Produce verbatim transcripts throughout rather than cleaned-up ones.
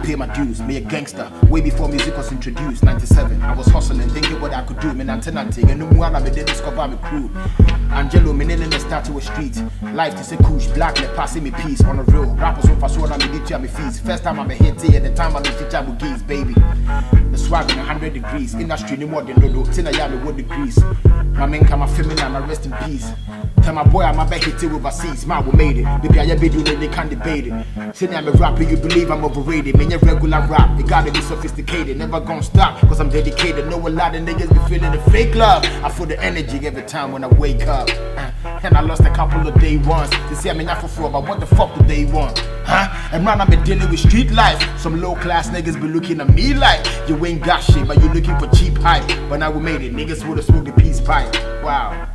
pay my dues. Me a gangster, way before music was introduced. ninety-seven, I was hustling, thinking what I could do. Me nante nante, and no one I me did discover me crew. Angelo, me in the start to a street. Life to say kush, black, let passing me peace on the real. Rappers so fast, I me did to me fees. First time I'm a hit here, the time I'm a teacher with geese, baby. The swag in a hundred degrees. Industry no more than no do. Tina ya me what degrees. My men come a feminine and rest in peace. Tell my boy I'm a back hit overseas. Man, we made it. Baby, I be doing it, they can't debate it. Say I'm a rapper, you believe I'm overrated. Man, your regular rap, it gotta be sophisticated. Never gonna stop, cause I'm dedicated. Know a lot of niggas be feeling the fake love. I feel the energy every time when I wake up. Uh, and I lost a couple of day ones. They say I'm in for four, but what the fuck do they want? Huh? And man, I've been dealing with street life. Some low class niggas be looking at me like you ain't got shit, but you looking for cheap hype. But now we made it, niggas would've smoked the peace pipe. Wow.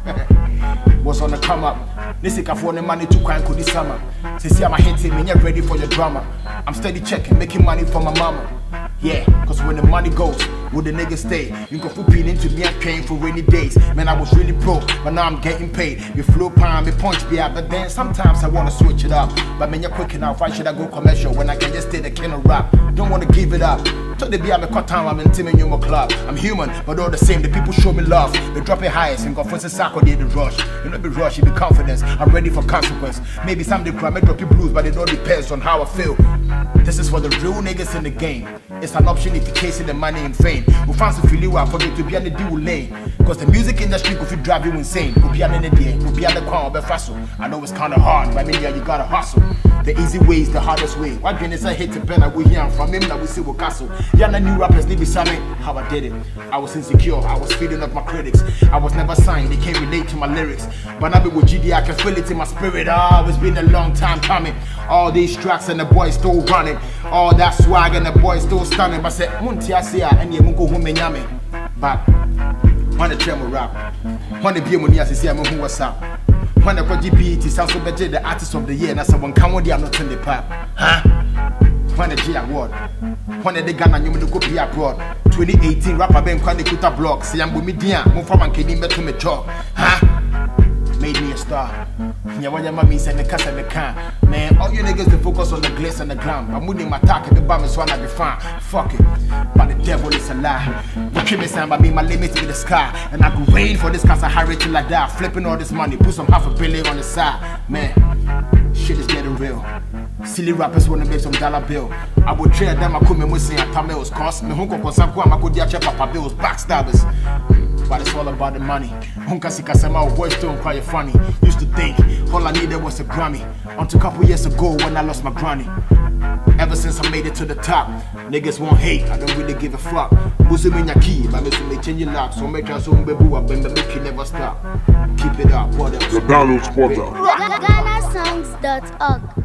Was on the come up. Listen, I for the money to crank this summer. Say, see, I'm a hit team and you're ready for your drama. I'm steady checking, making money for my mama. Yeah, cause when the money goes, will the niggas stay? You can put pin into me and paying for rainy days. Man, I was really broke, but now I'm getting paid. You flow palm, me punch me out, but then sometimes I wanna switch it up. But man, you're quick enough, why should I go commercial when I can just stay the king of rap? Don't wanna give it up. So they be at me cut time, I'm in Tim and Yuma Club. I'm human, but all the same, the people show me love. They drop it highest and go for the sack or they the rush. You know, be rush, you be confidence. I'm ready for consequence. Maybe someday I may drop you blues, but it all depends on how I feel. This is for the real niggas in the game. It's an option if you're chasing the money and fame. We fancy feel you out, forget to be on the deal lane. Cause the music industry could drive you insane. Could be on the day, could be on the crown, but fast. I know it's kinda hard, but maybe you gotta hustle. The easy way is the hardest way. Why can't I hate to pen? I will hear from him that we see what castle. Yeah, new rappers need be something. How I did it. I was insecure, I was feeding up my critics. I was never signed, they can't relate to my lyrics. But now be with G D, I can feel it in my spirit. Ah, it's been a long time coming. All these tracks and the boys still running. All that swag and the boys still stunning. But I said, Munti Asia and you mungo home yame. But when the tremor rap, when the beer money I see I'm who was up. When the G P T sounds so better, the artist of the year, and someone come on, they are not in the pub. Huh? When the G Award, when the Ghana, you will go be abroad. twenty eighteen rapper Ben Kwani Kuta blog, say I'm Bumidia, move from and Kedim to me talk. Huh? Made me a star. Yeah, what your mommy said, the cast and the can. Man, all you niggas, they focus on the glitz and the glam. I'm moving my talk and the bomb is one I be fine. Fuck it. But the devil is a lie. You keep me saying, but me, my limit to the sky. And I go rain for this cause I hurry till I die. Flipping all this money, put some half a billion on the side. Man, shit is getting real. Silly rappers wanna make some dollar bill. I would trade them, I couldn't miss at Tamils cost. Me hunko konsanko, I could check papa bills, backstabbers. But it's all about the money. Hunka Sikasama, voice don't cry funny. Used to think all I needed was a Grammy. Until a couple years ago when I lost my granny. Ever since I made it to the top, niggas won't hate, I don't really give a fuck. Muslim in your key, but Mister may change your lock. So make us some baby up and make you never stop. Keep it up, what else? The download spotter. Ghana songs dot org